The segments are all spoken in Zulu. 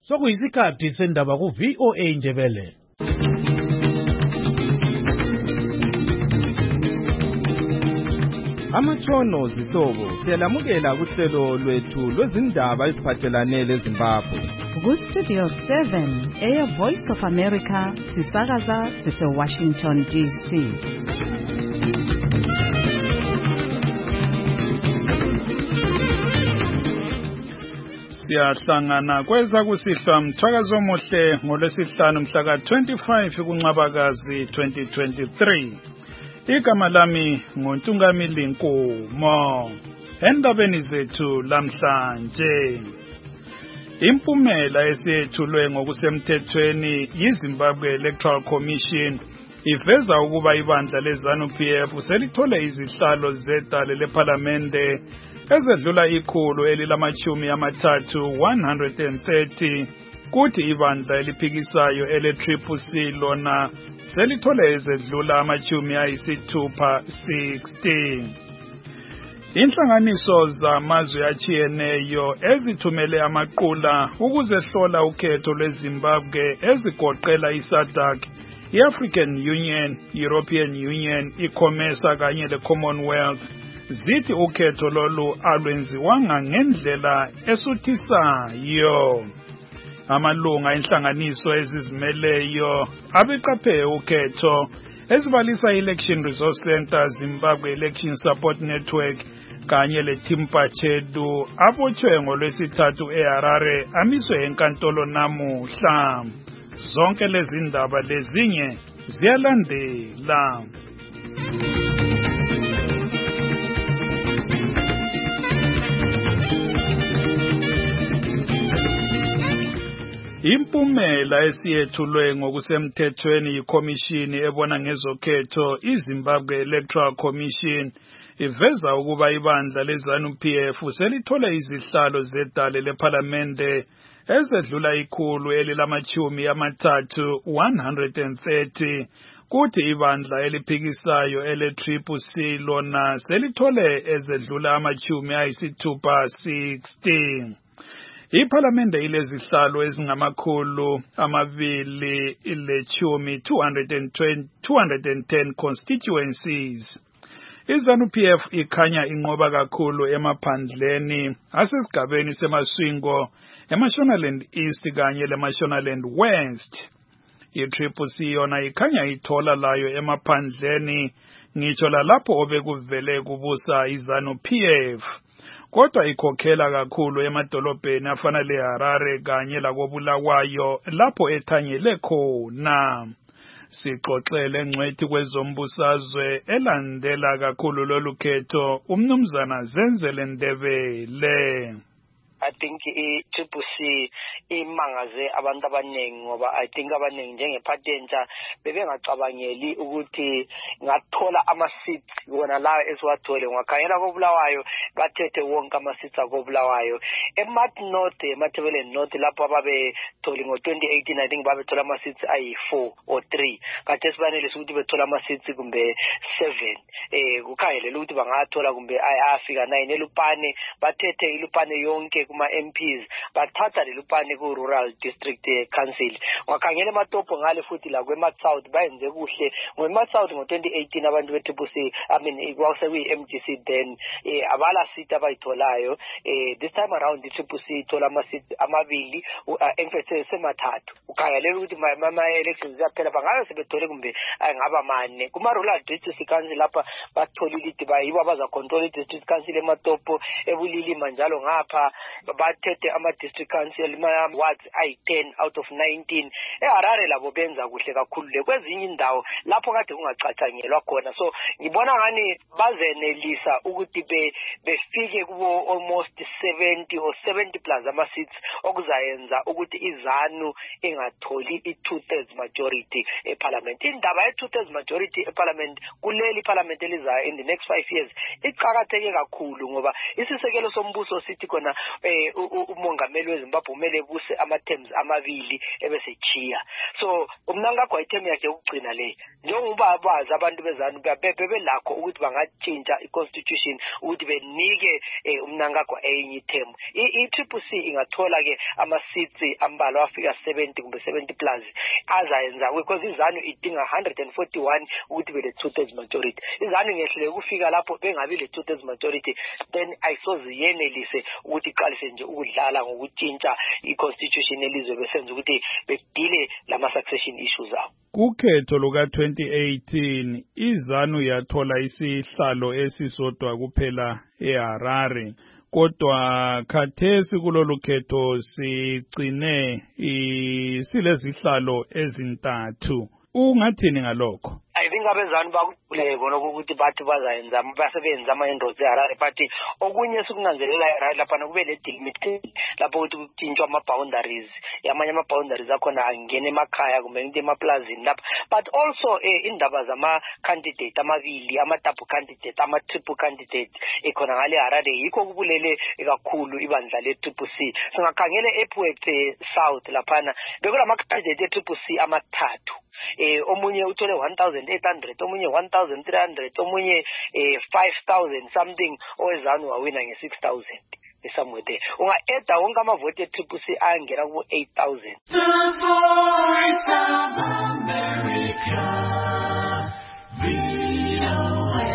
Sokuyisikhathi sendaba ku VOA Ndebele. Amatshono zihlobo siyalamukela kuhlelo lwethu lwezindaba eziphathelane leZimbabwe. Ku Studio 7 Air Voice of America sisakaza sise Washington DC. Siyahlangana kweza kusihlwa mthwakazo omuhle ngolwesihlanu mhla ka-25 kuNcwabakazi 2023. Igama lami nguNtungamili Nkumo. Endabeni zethu lamhlanje, impumela esiyethulwe ngokusemthethweni yiZimbabwe Electoral Commission iveza ukuba ibandla leZANU-PF selithole izihlalo zedale lephalamende ezedlula ikhulu elilamashumi amathathu 130, kuthi ibandla eliphikisayo ele-CCC lona selithole ezedlula amashumi ayisithupha 60. Inhlanganiso zamazwe atshiyeneyo ezithumele amaqula ukuzehlola ukhetho lweZimbabwe ezigoqela iSADC, i-African Union, European Union, iCOMESA kanye leCommonwealth zithi ukhetho lolu alwenziwanga ngendlela esuthisayo. Amalunga enhlanganiso ezizimeleyo abeqaphe ukhetho ezibalisa i-Election Resource Center, Zimbabwe Election Support Network kanye leTimpachedu abotshwe ngolwesithathu eHarare amiswe enkantolo namuhla. Zonke lezi ndaba lezinye ziyalandela. Impumela esiyethulwe ngokusemthethweni yikhomishini ebona ngezokhetho iZimbabwe Electoral Commission iveza ukuba ibandla leZANU-PF selithole izihlalo zedale lephalamende ezedlula ikhulu elilamashumi amathathu 130, kuthi ibandla eliphikisayo ele-CCC lona selithole ezedlula amashumi ayisithupha 60. Iphalamende ilezihlalo ezingamakhulu amabili ilechumi 210 constituencies. iZANU-PF ikhanya inqoba kakhulu emaphandleni asesigabeni semaswingo eMashonaland East kanye leMashonaland West. I-CCC yona ikhanya ithola layo emaphandleni ngitsho lalapho obekuvele kubusa iZANU-PF, kodwa ikhokhela kakhulu emadolobheni afana leHarare kanye lakoBulawayo lapho ethanyele khona. Sixoxele ngcwethi kwezombusazwe elandela kakhulu lolu khetho umnumzana Zenzele Ndebele. I think i-CCC imangaze abantu abaningi ngoba I think abaningi njengephathi entsha bebengacabangeli ukuthi ngathola ama-seats wona lawo esiwathole. Ngakhangela koBulawayo bathethe wonke ama-seats akoBulawayo. eMath North, eMathebeleni North lapho ababethole ngo-2018 I think babethola ama-seats ayi-4 or 3. Kade sibanelisa ukuthi bethola ama-seats kumbe 7. Kukhangelele ukuthi bangathola kumbe ayafika 9. eLupane bathethe iLupane yonke kuma-MPs bathatha leLupane ku-Rural District Council. Ngakhangela eMatopo ngale futhi la kweMath South bayenze kuhle. NgoMath South ngo-2018 abantu be-CCC kwasekuyi-MGC then abala seat abayitholayo. This time around i-CCC ithola ama-seat amabili semathathu. Ukhangelela ukuthi ama-elections yaphela bangabe sebethole kumbe ngaba 4. Kuma-Rural District Council lapha batholile ukuthi bayibo abazacontrol i-District Council eMatopo, eBulilima njalo ngapha bathethe ama-District Council wards ayi-10 out of 19. eHarare labo benza kuhle kakhulu kwezinye indawo lapho kade kungacatshangelwa khona. So ngibona ngani bazenelisa ukuthi befike kubo almost 70 or 70 plus ama-seats okuzayenza ukuthi iZANU ingatholi i-2/3 majority eParliament. Indaba ye-2/3 majority eParliament kuleli Parliament elizayo in the next 5 years iqhakatheke kakhulu ngoba isisekelo sombuso sithi khona umongameli weZimbabwe umele buse ama-terms amabili ebese chiya. So uMnangagwa ithemu yakhe ukugcina le njengoba bazi abantu bezanu bebelakho ukuthi bangatshintsha i-constitution ukuthi benike uMnangagwa enye ithemu. I-TCC ingathola ke ama-seats ambalo afika 70 kumbe 70 plus azayenza because iZanu idinga 141 ukuthi bele 2/3 majority. iZanu ngehlele kufika lapho bengabi le 2/3 majority then ayisoze yenelise ukuthi iqalise nje ukudlala ngokutshintsha i-constitution elizwe besenza ukuthi bedile lama succession issues abo. Kukhetho luka 2018 iZanu yathola isihlalo esisodwa kuphela eHarare. Kodwa khathesi kulolu khetho sigcine silezihlalo ezintathu. Ungathini ngalokho? I think abezanu bakule bona ukuthi bathi bazayenza basebenza ama-enroads eHarare but okunye sikunanzelela eHarare lapha kube le delimit lapho ukuthi kutshintshwa ama-boundaries yamanye ama-boundaries akhona angene emakhaya kumbe into emaplazini lapha but also indaba zama-candidate amabili ama-double candidate ama-triple candidate ekhona ngale Harare yikho kubulele kakhulu ibandla le-TCC. Singakhangele ePuet South laphana bekulama-candidate e-TCC amathathu. Omunye uthole 1,800, omunye 1,300, omunye 5,000 something, oweZanu wawina nge-6,000 somewhere there. Unga-eda wonke amavoti e-TCC angena ku-8,000. The Voice of America, VOA.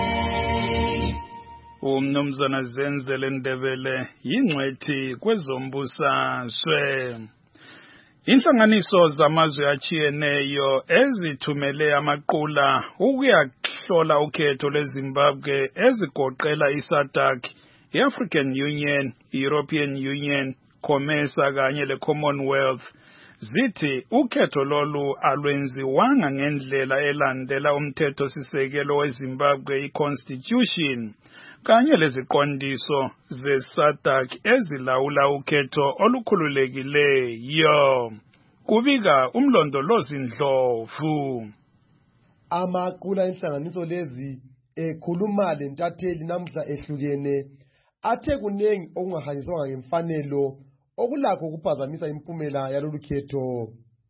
Umnumzana Zenzele Ndebele yingcwethi kwezombusazwe. Inhlanganiso zamazwe achiyeneyo ezithumele amaqula ukuyahlola ukhetho lweZimbabwe ezigoqela iSADC, iAfrican Union, European Union, COMESA kanye leCommonwealth zithi ukhetho lolu alwenziwanga ngendlela elandela umthetho sisekelo weZimbabwe iConstitution kanye leziqondiso zeSADC ezilawula ukhetho olukhululekileyo. Kubika umlondolozi Ndlovu. Amaqula inhlanganiso lezi ekhuluma lentatheli namhla ehlukene athe kunengi okungahanyiswanga ngemfanelo okulakho ukuphazamisa impumela yalolu khetho.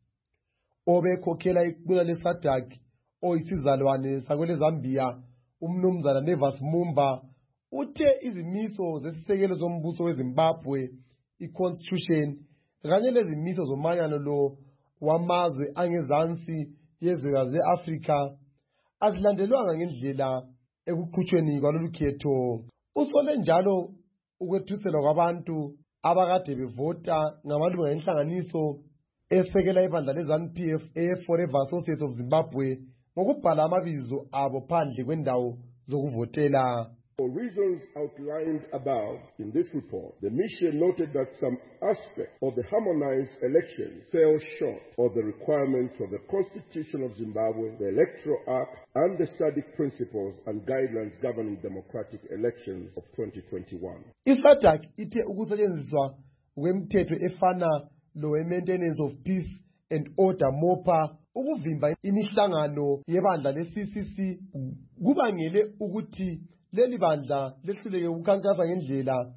Obekhokhela iqula leSADC oyisizalwane sakwele Zambia umnumzana Nevas Mumba uthe izimiso zesisekelo zombuso weZimbabwe iConstitution kanye lezimiso zomanyano lo wamazwe angezansi yezwekazi leAfrika azilandelwanga ngendlela ekuqhutshweni kwalolu khetho. Usole njalo ukwethuselwa kwabantu abakade bevota ngamalunga enhlanganiso esekela ibandla leZANU-PF Forever Associates of Zimbabwe ngokubhala amabizo abo phandle kwendawo zokuvotela. For reasons outlined above in this report, the mission noted that some aspects of the harmonized elections fell short of the requirements of the Constitution of Zimbabwe, the Electoral Act, and the SADC principles and guidelines governing democratic elections of 2021. iSADC ithe ukusetshenziswa kwemthetho efana lo-Maintenance of Peace and Order MOPA ukuvimba imihlangano yebandla le-CCC kubangele ukuthi leli bandla lehluleke ukukhankasa ngendlela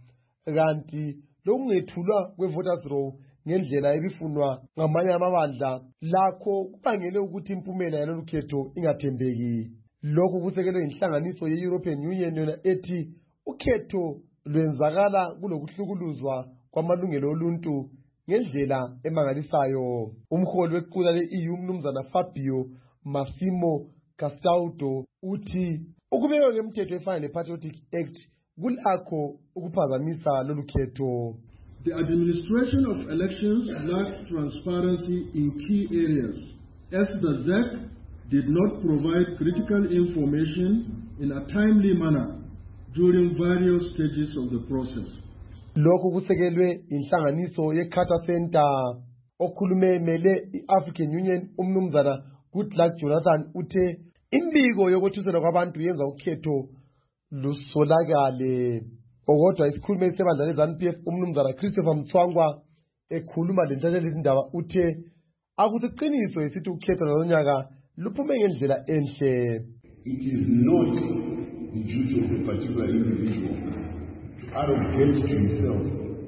kanti lokungethulwa kwe-voters roll ngendlela ebifunwa ngamanye amabandla lakho kubangele ukuthi impumela yalolu khetho ingathembeki. Lokhu kusekelwe inhlanganiso ye-European Union yona ethi ukhetho lwenzakala kulokuhlukuluzwa kwamalungelo oluntu ngendlela emangalisayo. Umholi wequla le-EU umnumzana Fabio Massimo Castaldo uthi ukubekwa kwemthetho efana ne-Patriotic Act kulakho ukuphazamisa lolu khetho. The administration of elections lacks transparency in key areas, as the ZEC did not provide critical information in a timely manner during various stages of the process. Lokhu kusekelwe inhlanganiso ye-Carter Center okhulume mele i-African Union umnumzana Goodluck Jonathan uthe imbiko yokwethuselwa kwabantu yenza ukhetho lusolakale. Okodwa isikhulumeli sebandla leZANU-PF umnumzana Christopher Mtswangwa ekhuluma lentatheli izindaba uthe akusiqiniso esithi ukhetho lonyaka luphume ngendlela enhle. It is not the duty of a particular individual to arrogate to himself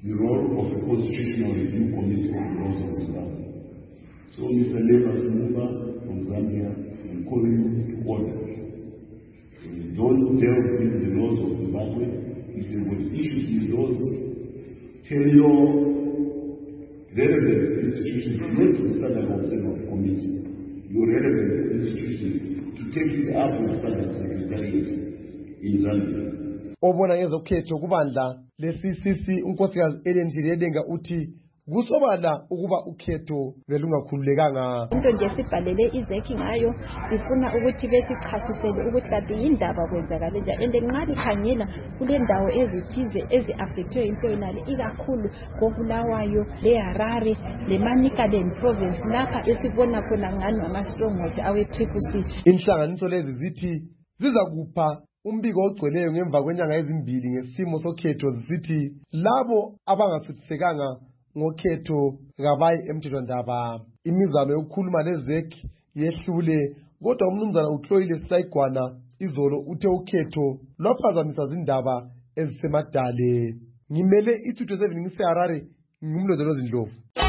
the role of a constitutional review committee on the laws of Zimbabwe. So, Mr. Levas Mumba from Zambia, I'm calling you to order. Don't delve into the laws of Zimbabwe. If there were issues with laws, tell your relevant institutions, not to Standard Observer Committee, your relevant institutions to take it up with Standard Secretariat in Zambia. Obona ngezokhetho kubandla le-CCC unkosikazi Ellen Jiredenga uthi kusobala ukuba ukhetho belungakhululekanga. Into nje sibhalele izeki ngayo sifuna ukuthi besichasisele ukuthi kanti yindaba kwenzakala nje and nxa likhangela kule ndawo ezithize ezi-affectwe into yonale ikakhulu koBulawayo leHarare leManicaland province lapha esibona khona ngani ama-stronghold awe-CCC. Inhlanganiso lezi zithi zizakupha umbiko ogcweleyo ngemva kwenyanga ezimbili ngesimo sokhetho zisithi labo abangasuthisekanga ngokhetho kabayi emthethwandaba. Imizamo yokukhuluma lezek yehlule kodwa umnumzana uHloile Sayigwana izolo uthe ukhetho lwaphazamisa zindaba ezisemadale. Ngimele iThuto 7 ngiseHarare ngimlondolozi Ndlovu.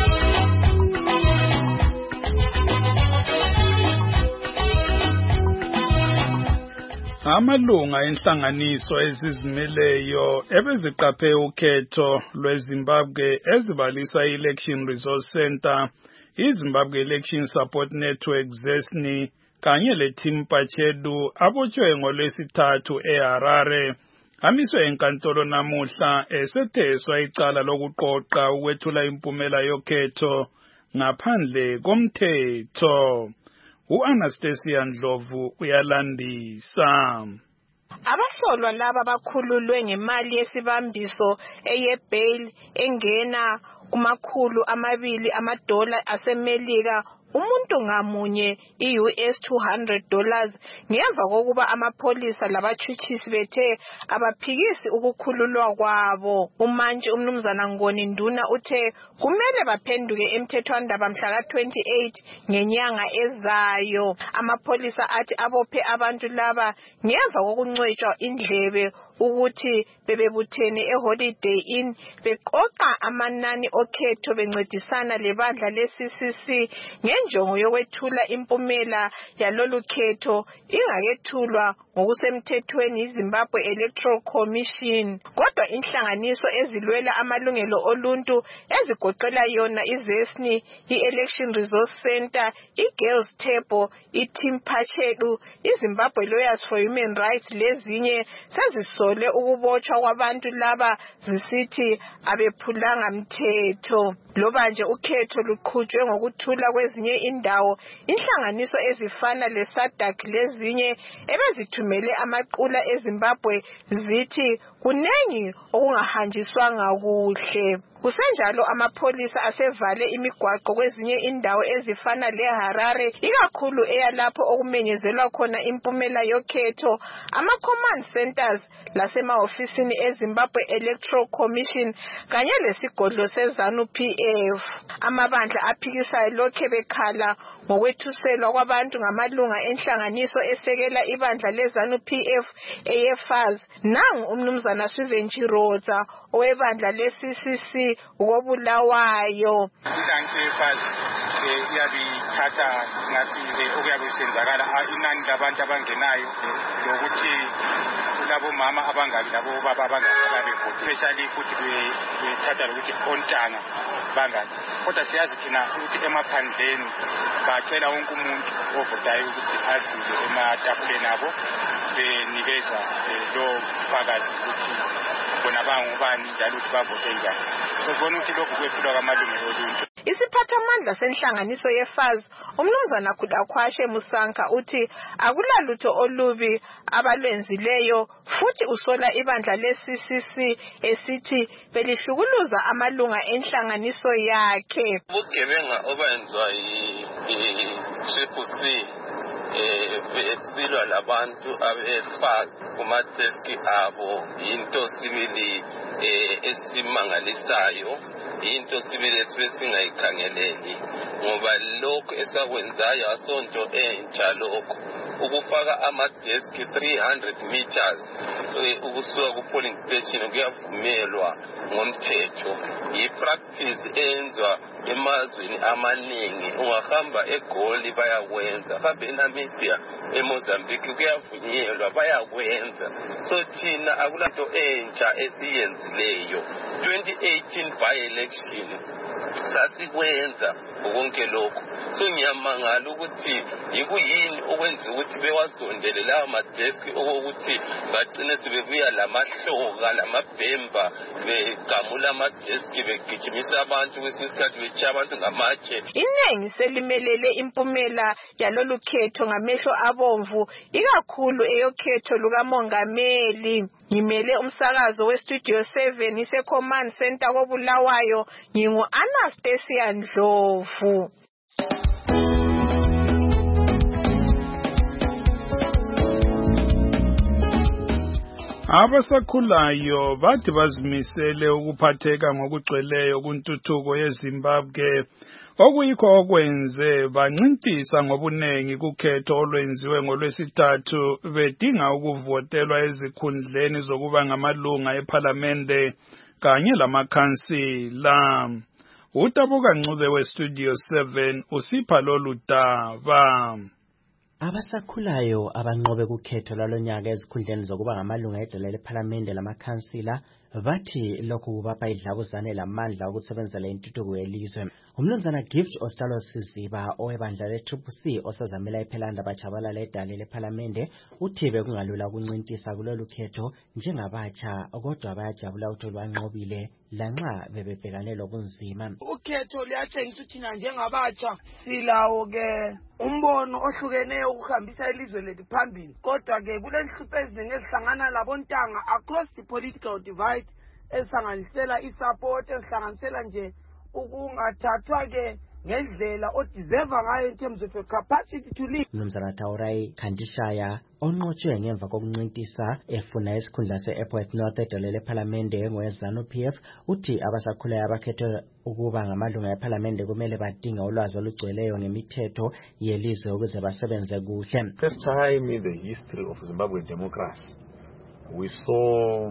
Amalunga enhlanganiso ezizimeleyo ebeziqaphe ukhetho lweZimbabwe ezibalisa i-Election Resource Center, iZimbabwe Election Support Network ZESNI kanye leTeam Pachedu abotshwe ngoLwesithathu eHarare amiswe enkantolo namuhla esetheswa icala lokuqoqa ukwethula impumela yokhetho ngaphandle komthetho. U-Anastasia Ndlovu uyalandisa. Abasolwa laba bakhululwe ngemali yesibambiso eyebail engena $200 asemelika umuntu ngamunye i-US $200 ngemva kokuba amapholisa labatshutshisi bethe abaphikisi ukukhululwa kwabo. Umantshi umnumzana Ngoni Nduna uthe kumele baphenduke emthethwandaba mhla ka-28 ngenyanga ezayo. Amapholisa athi abophe abantu laba ngemva kokuncwetshwa indlebe ukuthi bebebuthene eHoliday Inn beqoqa amanani okhetho bencedisana lebandla le-CCC ngenjongo yokwethula impumela yalolu khetho ingakethulwa ngokusemthethweni iZimbabwe Electoral Commission. Kodwa inhlanganiso ezilwela amalungelo oluntu ezigoqela yona iZESNI, i-Election Resource Center, iGirls Table, iTeam Pachedu, iZimbabwe Lawyers for Human Rights lezinye sezisole ukubotshwa kwabantu laba zisithi abephulanga mthetho. Loba nje ukhetho luqhutshwe ngokuthula kwezinye indawo, inhlanganiso ezifana leSADC lezinye ebezithumele amaqula eZimbabwe zithi kunengi okungahanjiswanga kuhle. Kusenjalo amapholisa asevale imigwaqo kwezinye indawo ezifana leHarare ikakhulu eyalapho okumenyezelwa khona impumela yokhetho. Ama-command centers lasemahofisini eZimbabwe Electoral Commission kanye lesigodlo seZANU-PF. Amabandla aphikisayo lokhe bekhala ngokwethuselwa kwabantu ngamalunga enhlanganiso esekela ibandla leZANU-PF eyeFAZ. Nangu umnumzana Susan Chiroza owebandla le-CCC koBulawayo. Inhlanganiso yeFAZ iyabithatha ngathi okuyabe senzakala inani labantu abangenayo lokuthi kulabo mama abangaki labo baba abangaki especially futhi bethatha lokuthi ontanga bangaki. Kodwa siyazi thina ukuthi emaphandleni bacela wonke umuntu ovotayo ukuthi adlule ematafuleni abo benikeza lo fakazi ukuthi bona bangubani njalo ukuthi bavote njani. Sibona ukuthi lokhu kwephulwa kwamalungelo oluntu. Isiphathamandla senhlanganiso yeFAZ umnumzana Khudakhwashe Musanka uthi akulalutho olubi abalwenzileyo futhi usola ibandla le-CCC esithi belihlukuluza amalunga enhlanganiso yakhe. Ubugebenga obenziwa yi-CCC besilwa labantu abefazi kumadeski abo into sibili esimangalisayo, into sibili esingayikhangeleli, ngoba lokho esakwenzayo asonto entsha lokho ukufaka amadeski 300 meters ukusuka ku polling station kuyavumelwa ngomthetho. Yi-practice enzwa emazweni amaningi, ungahamba eGoli bayakwenza, hamba eNamibia, eMozambique kuyavunyelwa bayakwenza. So thina akulanto entsha esiyenzileyo. 2018 by-election sasikwenza konke lokho. So ngiyamangala ukuthi yikuyini okwenza ukuthi bewasondele lawo madeski okokuthi bagcine sebebuya lamahloka lamabhemba begamula amadeski begijimisa abantu kwesinye isikhathi betshiya abantu ngamatshe. Iningi selimelele impumela yalolu khetho ngamehlo abomvu, ikakhulu eyokhetho lukamongameli. Ngimele umsakazo weStudio 7 ise-Command Center koBulawayo, ngingu-Anastasia Ndlovu. Abasakhulayo bathi bazimisele ukuphatheka ngokugcweleyo kuntuthuko yeZimbabwe, okuyikho okwenze bancintisa ngobunengi kukhetho olwenziwe ngolwesithathu bedinga ukuvotelwa ezikhundleni zokuba ngamalunga ePhalamende kanye lamakhansila. Utabuka Ncube weStudio 7 usipha lolu daba. Abasakhulayo abanqobe kukhetho lalonyaka ezikhundleni zokuba ngamalunga edlela lePhalamende lamakhansila bathi lokhu kubapha idlabuzane lamandla ukusebenzela intuthuko yelizwe. Umnumzana Gift Ostalo Siziba owebandla le-CCC osazamela iPhelanda bajabalala edale lePhalamende uthi bekungalula ukuncintisa kulolu khetho njengabatsha, kodwa bayajabula ukuthi banqobile lanxa bebebhekane lobunzima. Ukhetho liyatshengisa ukuthi thina njengabatsha silawo ke umbono ohlukeneyo ukuhambisa ilizwe lethu phambili, kodwa ke kulenhlupho eziningi ezihlangana labontanga across the political divide, ezisanganisela isupport, ezihlanganisela nje ukungathathwa ke ngendlela odeserve ngayo in terms of your capacity to lead. Mnumzana Taurai Khandishaya onqotshwe ngemva kokuncintisa efuna isikhundla se-Epworth North edole lePhalamende ngoZANU-PF uthi abasakhulayo abakhethwe ukuba ngamalunga ePhalamende kumele badinga ulwazi olugcweleyo ngemithetho yelizwe ukuze basebenze kuhle. First time in the history of Zimbabwe democracy we saw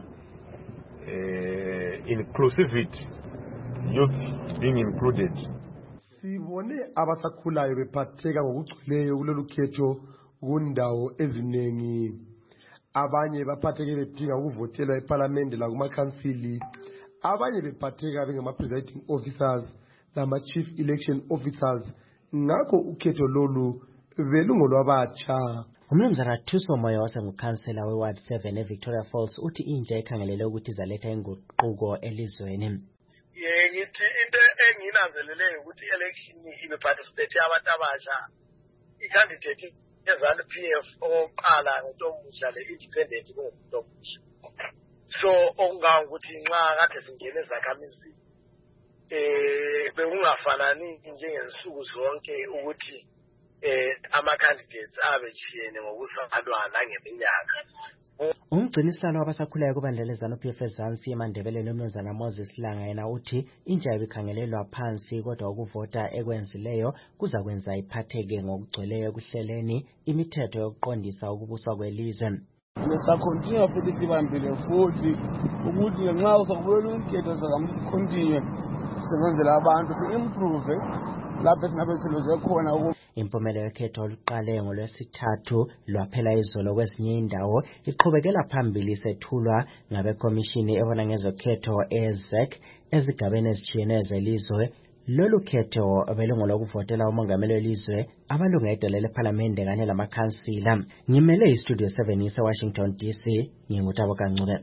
inclusivity, youth being included. Sibone abasakhulayo bephatheka ngokugcweleyo kulolu khetho kundawo ezinengi. Abanye baphatheke bedinga ukuvotelwa ePhalamende lakumakhansili, abanye bephatheka bengama-presiding officers lama-chief election officers. Ngakho ukhetho lolu belungolwabatsha. Umnumzana Thuso Moyo wasengukhansela we-Ward 7 eVictoria Falls uthi intsha ikhangelele ukuthi izaletha inguquko elizweni. Ngithi into enginanzeleleyo ukuthi election ibeparticipate abantu abasha, i-candidate yeZANU-PF oqala ngoNtombusha le-independent ngoNtombusha. So okungangokuthi nxa kade singene ezakhamizini bekungafanani njengensuku zonke ukuthi ama-candidates abetshiyene ngokuzalwa nangeminyaka. Umgcinisalo wabasakhulayo kubandla leZANU-PF eZansi eMandebeleni umnumzana Moses Langa yena uthi intsha ibikhangelelwa phansi, kodwa ukuvota ekwenzileyo kuza kwenza iphatheke ngokugcweleyo ekuhleleni imithetho yokuqondisa ukubuswa kwelizwe. Lesakhontinue futhi sibambile futhi ukuthi ngenxa usakubulela ukhetho sakamkhontinue sisebenzela abantu si-improve lapho singabe siluze khona. Impumelelo yekhetho oluqale ngolwesithathu lwaphela izolo kwezinye indawo iqhubekela phambili isethulwa ngabekomishini ebona ngezokhetho eZEC ezigabeni ezitshiyeneyo zelizwe. Lolu khetho belungolokuvotela umongameli welizwe, amalunga edole lePhalamende kanye lamakhansila. Ngimele iStudio 7 eWashington DC, ngingutabuka Ncube.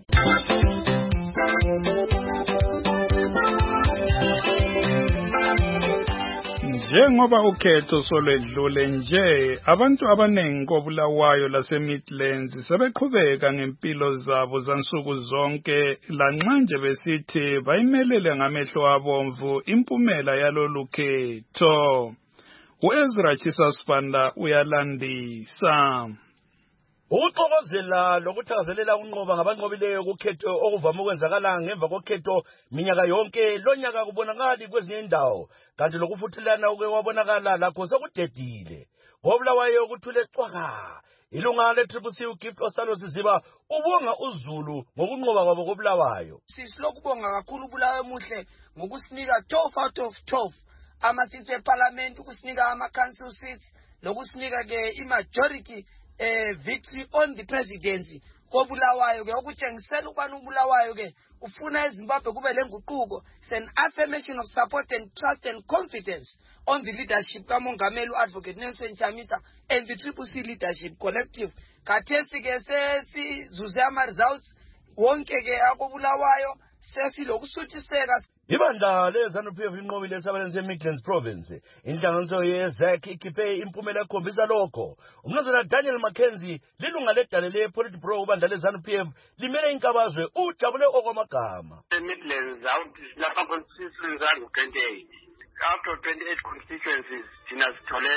Njengoba ukhetho solwedlule nje, abantu abanengi koBulawayo laseMidlands sebeqhubeka ngempilo zabo zansuku zonke lanxa nje besithi bayimelele ngamehlo abomvu impumela yalolu khetho. uEzra Chisasbanda uyalandisa. Ukuxokozela lokuthakazelela unqoba ngabanqobileyo kukhetho okuvama ukwenzakala ngemva kokhetho minyaka yonke lonyaka kubonakali kwezinye indawo kanti lokufuthelana okwabonakala lakho sekudedile ngobulawayo kuthule cwaka ilunga le-CCC uGift Osalo Siziba ubonga uZulu ngokunqoba kwabo kobulawayo. Silokubonga kakhulu ubulawayo muhle ngokusinika 12 out of 12 ama-seats eparliament, ukusinika ama-council seats lokusinika ke i-majority victory on the presidency kobulawayo ke okutshengisela ukubana ubulawayo ke ufuna eZimbabwe kube lenguquko. It's an affirmation of support and trust and confidence on the leadership kaMongameli Advocate Nelson Chamisa and the CCC leadership collective. Kathesi ke sesizuze ama-results wonke ke akobulawayo sesilokusuthiseka. Ibandla leZANU-PF linqobile esabelweni se-Midlands Province. Inhlanganiso yeZAC ikhiphe impumela ekhombisa lokho. Umnumzana Daniel Mackenzie lilunga ledale le-Politburo kubandla leZANU-PF limele inkabazwe ujabule okwamagama. Midlands out lapha constituencies angu-28. Out of 28 constituencies thina sithole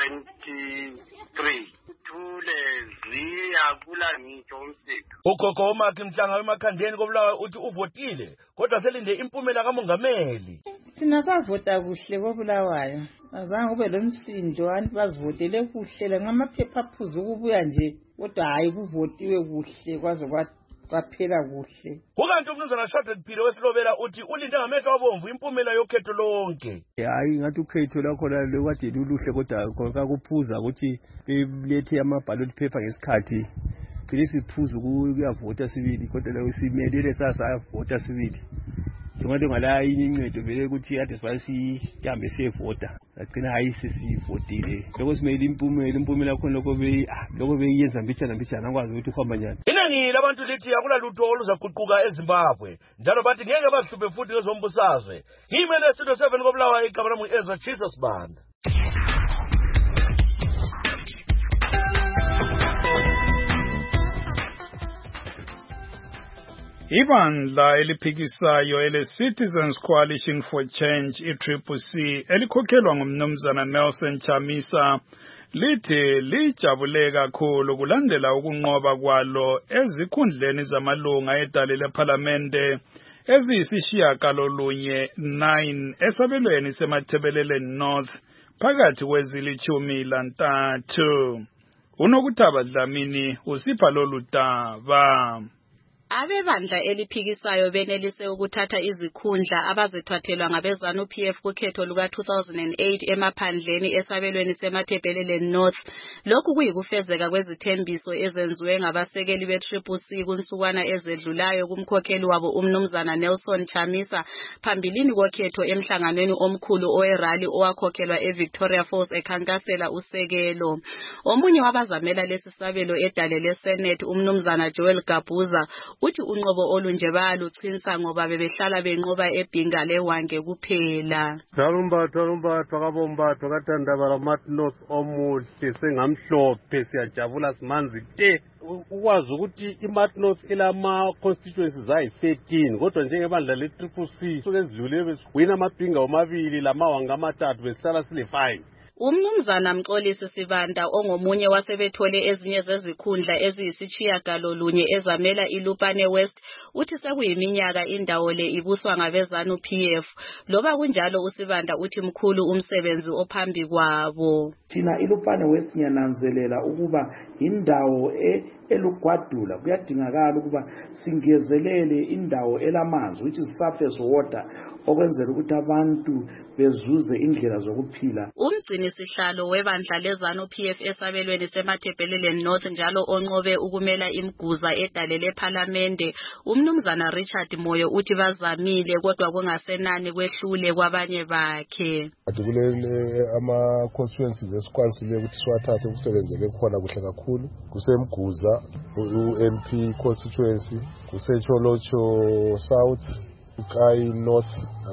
23. Ugogo uMakhi Mhlanga emakhandeni kobulawayo uthi uvotile kodwa selinde impumela kaMongameli. Thina savota kuhle kobulawayo azange kube lomsindo abantu bazivotele kuhle ngamaphepha aphuza ukubuya nje kodwa hayi kuvotiwe kuhle kwaze kwaphela kuhle. Kukanti umnumzana Shadrack Phiri wesilobela uthi ulinde ngamehlo abomvu impumela yokhetho lonke. Hayi ngathi ukhetho lakho lokade luluhle kodwa kakuphuza ukuthi belethe ama-ballot paper ngesikhathi phela siphuza ukuyavota sibili kodwa lawo simelele sasayavota sibili. Njengoba ngala incedo vele ukuthi ade sihambe siyevota agcina hayi sesivotile lokho simele impumela khona lokho beyenza mbijana akwazi ukuthi uhamba njani. Iningi labantu lithi akulalutho oluzaguquka eZimbabwe njalo bathi ngeke bahluphe futhi ngezombusazwe. Ngimele Studio 7 kobulawayo igama lami uEzra Chisasbanda. Ibandla eliphikisayo ele-Citizens Coalition for Change i-CCC elikhokhelwa ngumnumzana Nelson Chamisa lithi lijabule kakhulu kulandela ukunqoba kwalo ezikhundleni zamalunga edale lephalamende eziyisishiyagalolunye 9 esabelweni seMathebelele North phakathi kwezili-13. Unokuthaba Dlamini usipha lolu daba. Abebandla eliphikisayo benelise ukuthatha izikhundla abazithathelwa ngabeZANU-PF kukhetho luka 2008 emaphandleni esabelweni seMathebelele North. Lokhu kuyikufezeka kwezithembiso ezenziwe ngabasekeli be-CCC kunsukwana ezedlulayo kumkhokheli wabo umnumzana Nelson Chamisa phambilini kokhetho emhlanganweni omkhulu owerali owakhokhelwa eVictoria Falls ekhankasela usekelo. Omunye wabazamela lesisabelo edale leSenate umnumzana Joel Gabuza uthi unqobo olunje bayaluchinisa ngoba bebehlala benqoba ebhinga lewange kuphela. Thalumbathwa kabombathwa kathandabala Martinos omuhle sengamhlophe siyajabula simanzi te ukwazi ukuthi iMartinos ilama-constituencies ayi-13 kodwa njengebandla le-CCC suke ezidlule besiwina amabhinga omabili lamawanga amathathu besihlala sile-5. Umnumzana Mxolisi Sibanda ongomunye wasebethole ezinye zezikhundla eziyisishiyagalolunye ezamela iLupane West uthi sekuyiminyaka indawo le ibuswa ngabeZANU-PF. Loba kunjalo uSibanda uthi mkhulu umsebenzi ophambi kwabo. Thina iLupane West ngiyananzelela ukuba indawo elugwadula kuyadingakala ukuba singezelele indawo elamanzi which is surface water okwenzela ukuthi abantu bezuze indlela zokuphila. Umgcini sihlalo webandla leZANU-PF esabelweni seMathebelele North njalo onqobe ukumela imguza edale lephalamende umnumzana Richard Moyo uthi bazamile kodwa kungasenani kwehlule kwabanye bakhe. Kule ama-constituencies esikwanisile ukuthi siwathathe ukusebenzele khona kuhle kakhulu kusemguza u-MP constituency kuseCholocho South Kai North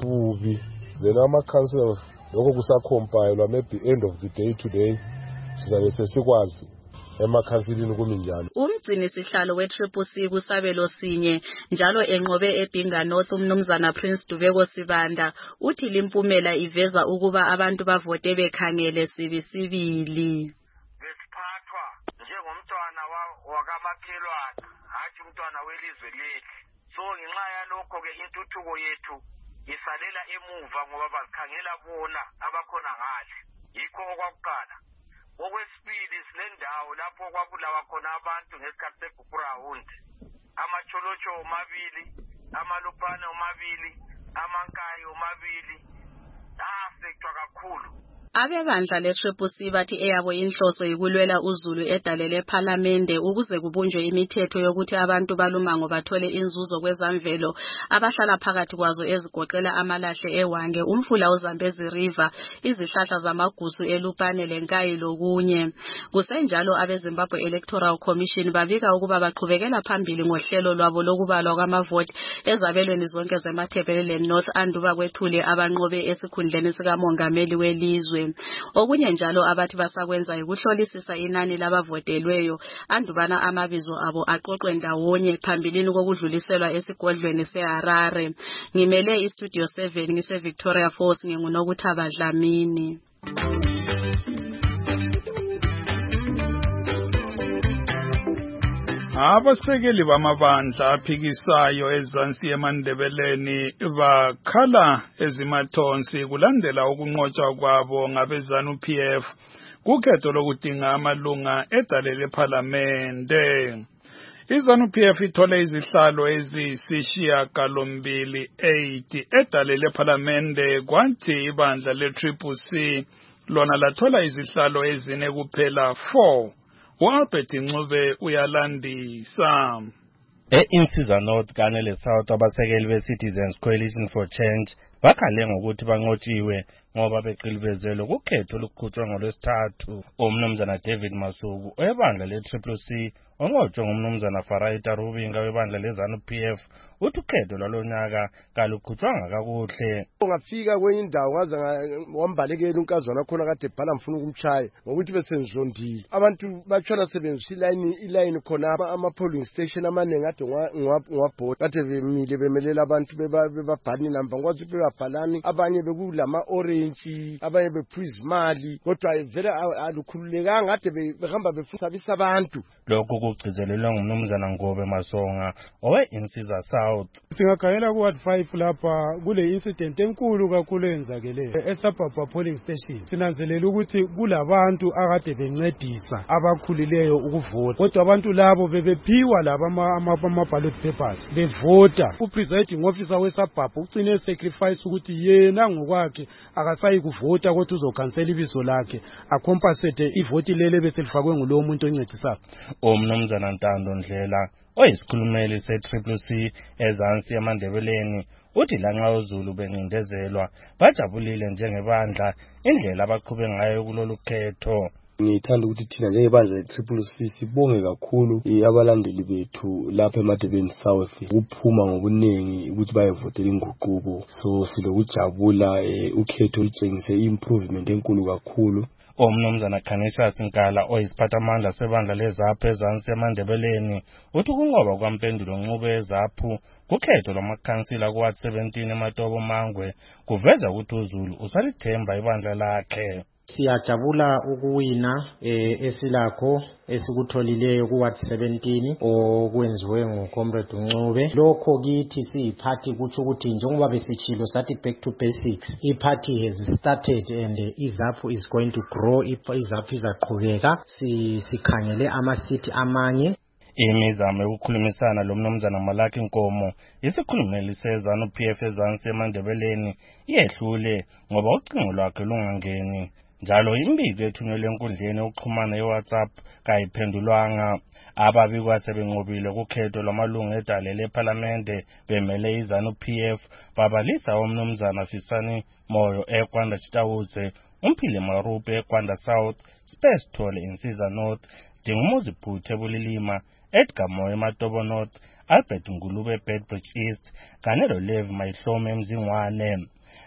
Ubi then ama-councillors lokho kusacompilwa maybe end of the day today sizabe sesikwazi emakhansilini kumi njalo. Umgcini sihlalo we-Triple C kusabelo sinye njalo enqobe eBinga North umnumzana Prince Dubeko Sibanda uthi limpumela iveza ukuba abantu bavote bekhangele sibisibili. Besiphathwa njengomntwana wakamakhelwane hathi umntwana welizwe lethu. So ngenxa yalokho ke intuthuko yethu isalela emuva ngoba bakhangela bona abakhona ngale. Yikho okwakuqala. Okwesibili silendawo lapho kwabulawa khona abantu ngesikhathi seGugurawundi. Amacholocho omabili, amalupane omabili, amankayi omabili. Afektwa kakhulu. Abebandla le-Triple C bathi eyabo inhloso yikulwela uzulu edalele parliamente ukuze kubunjwe imithetho yokuthi abantu balumango bathole inzuzo kwezamvelo abahlala phakathi kwazo ezigoqela amalahle eWange, umfula uZambezi River, izihlahla zamagusu eLupane leNkayi lokunye. Kusenjalo abeZimbabwe Electoral Commission babika ukuba baqhubekela phambili ngohlelo lwabo lokubalwa kwamavoti ezabelweni zonke zeMatabeleland North anduba kwethule abanqobe esikhundleni sikamongameli welizwe. Okunye njalo abathi basakwenza ukuhlolisisa inani labavotelweyo andubana amabizo abo aqoqwe ndawonye phambilini kokudluliselwa esigodlweni seHarare. Ngimele iStudio 7 ngise Victoria Falls nginguNokuthaba Dlamini. Abasekeli bamabandla aphikisayo ezansi eMandebeleni bakhala ezimathonsi kulandela ukunqotshwa kwabo ngabeZANU-PF kukhetho lokudinga amalunga edalele ephalamende. iZANU-PF ithole izihlalo eziyisishiyagalombili 8 edalele ephalamende kwathi ibandla le-Triple C lona lathola izihlalo ezine kuphela 4. U-Albert Ncube uyalandisa. E-Insiza North kanye le-South abasekeli be-Citizens Coalition for Change bakhale ngokuthi banqotshiwe ngoba beqilibezele kukhetho oluqhutshwa ngolwesithathu. Umnumzana David Masuku webandla le-Triple C onqotshwe ngumnumzana Faraita Rubinga webandla le-ZANU-PF uthi ukhetho lwalonyaka kaluqhutshwanga kakuhle. Ungafika kwenye indawo waze wambalekela unkazana khona kade ebhala mfuna ukumshaya ngokuthi besenzondile. Abantu bathola sebenzisa iline khona ama-polling station amaningi ade ngwabhodi kade bemile bemelela abantu bebabhali namba ngwazi bebabhalani abanye bekulama orange abanye bephuza imali kodwa vele alukhululekanga ade behamba befusabisa abantu. Lokho kugcizelelwe ngumnumzana Ngobe Masonga owe-Insiza South. Singakhayela ku-Ward 5 lapha kule incident enkulu kakhulu eyenzakeleyo eSabhabha polling station. Sinanzelela ukuthi kulabantu akade bencedisa abakhulileyo ukuvota kodwa abantu labo bebephiwa laba ama-ballot papers bevota. U-presiding officer weSabhabha ucine sacrifice ukuthi yena ngokwakhe akasayi kuvota kodwa uzokhansela ibizo lakhe acompensate ivoti lele beselifakwe ngulowo muntu oncedisayo. Umnumzana Ntando Ndlela oyisikhulumeli se-Triple C ezansi eMandebeleni uthi lanxa uZulu bencindezelwa bajabulile njengebandla indlela abaqhube ngayo kulolu khetho. Ngithanda ukuthi thina njengebandla le-Triple C sibonge kakhulu abalandeli bethu lapha eMadebeleni South ukuphuma ngobuningi ukuthi bayevotela inguquko. So silokujabula ukhetho litshengise improvement enkulu kakhulu. Umnumzana Canisius Nkala oyisiphathamandla sebandla leZAPHU ezansi eMandebeleni uthi ukunqoba kwaMpendulo Ncube eZAPHU kukhetho lwamakhansila ku-Ward 17 eMatobo Mangwe kuveza ukuthi uZulu usalithemba ibandla lakhe. Siyajabula ukuwina esilakho esikutholileyo ku-Ward 17 okwenziwe nguComrade Ncube. Lokho kithi siyiphathi kutsho ukuthi njengoba besitshilo sathi back to basics, iphathi has started and iZAPHU is going to grow. iZAPHU izaqhubeka, sikhangele amasithi amanye. Imizamo yokukhulumisana lomnumzana Malaki Nkomo isikhulumeli seZANU-PF ezansi eMandebeleni yehlule ngoba ucingo lwakhe lungangeni. Njalo imbiko ethunyelwe enkundleni yokuxhumana yeWhatsApp kayiphendulwanga. Ababikwa sebenqobile kukhetho lwamalungu edalele ephalamende bemele iZANU-PF babalisa umnumzana Fisani Moyo eKwanda Chitawudze, uMphile Marupe eKwanda South, Space Thole Insiza North, Dingumuzi Phuthe eBulilima, Edgar Moyo eMatobo North, Albert Ngulube eBedbridge East, kanye loLev Mayihlome eMzingwane.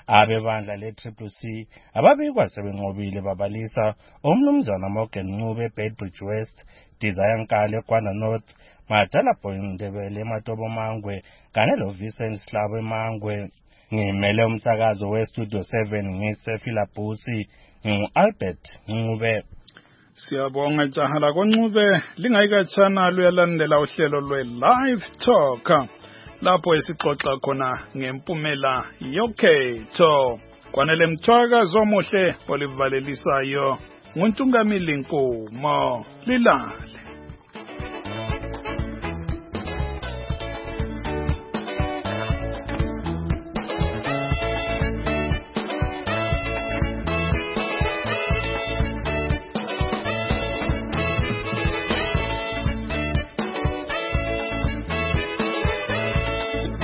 abebandla le-CCC ababikwa sebenqobile babalisa umnumzana Morgan Ncube eBedbridge West, Desire Nkale eGwanda North, Madala Boy Ndebele eMatobo Mangwe kanye loVincent Slabo eMangwe. Ngimele umsakazo weStudio 7 ngisePhilabusi ngingu-Albert Ncube. Siyabonga jaha lakho Ncube, lingayikatshana luyalandela uhlelo lwe-Live Talk lapho esixoxa khona ngempumela yokhetho. Kwanele Mthwakazi omuhle olivalelisayo nguNtungamili Nkomo. Lilale.